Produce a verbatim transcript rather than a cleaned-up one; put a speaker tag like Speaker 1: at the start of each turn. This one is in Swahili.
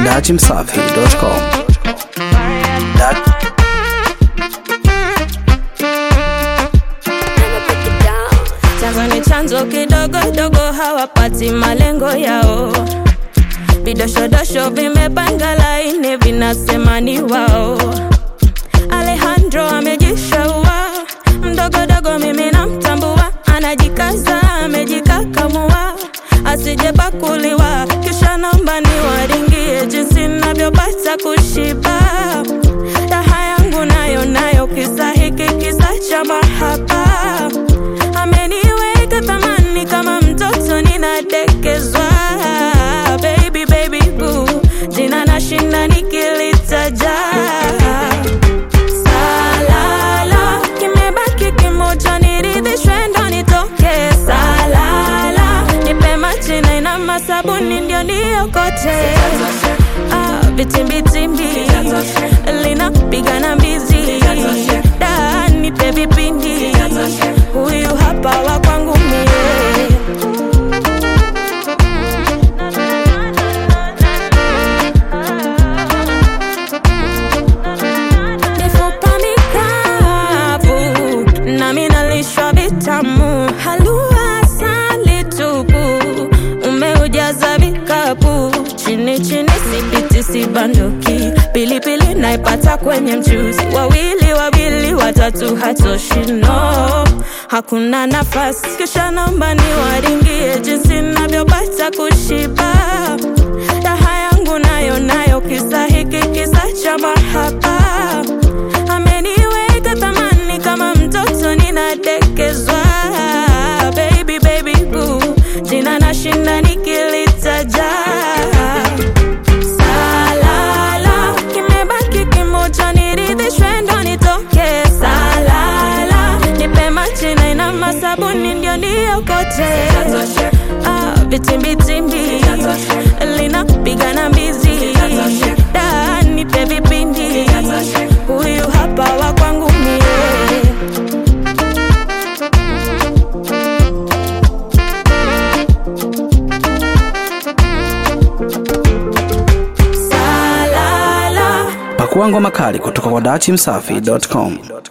Speaker 1: dachi msafi dot com.
Speaker 2: Chanzo ni chanzo kidogo dogo hawapati malengo yao. Vidoshodosho vimepanga laini vinasema ni wao. Alejandro amejishaua, mdogo dogo mimi namtambua. Anajikaza amejikakamua, asije bakuliwa. Kisha naomba niwaringie jinsi navyopata kushiba. Raha yangu nayo nayo kisa hiki kisa cha mahaba. Ameniweka thamani kama mtoto ninadekezwa. Baby baby boo, jina nashinda nikilitaja. Salala, kimebaki kimoja niridhishwe ndo nitoke. Salala, nipe maji na ina masabuni ndio niokote. Ah, vitimbitimbi linapiga na mbizi. Da, nipe vipindi, huyu hapa wa kwangu mie. Mifupa mikavu nami nalishwa vitamu. Halua asali tupu umeujaza vikapu. Chini chini sipiti sibanduki, pilipili naipata kwenye mchuzi. Wawili wawili watatu hatoshi no, hakuna nafasi. Kisha naomba niwaringie jinsi navyopata kushiba. Raha yangu nayo nayo kisa hiki kisa cha mahaba. Ameniweka thamani kama mtoto ninadekezwa. Baby baby boo, jina nashinda nikilitaja. Salala, kimebaki kimoja niridhishwe ndo nitoke. Salala, nipe maji na ina masabuni ndio niokote. Ah, vitimbitimbi linapiga na mbizi. Da, nipe vipindi, huyu hapa wa kwangu mie.
Speaker 1: Pakua ngoma kali kutoka kwa dachi msafi dot com.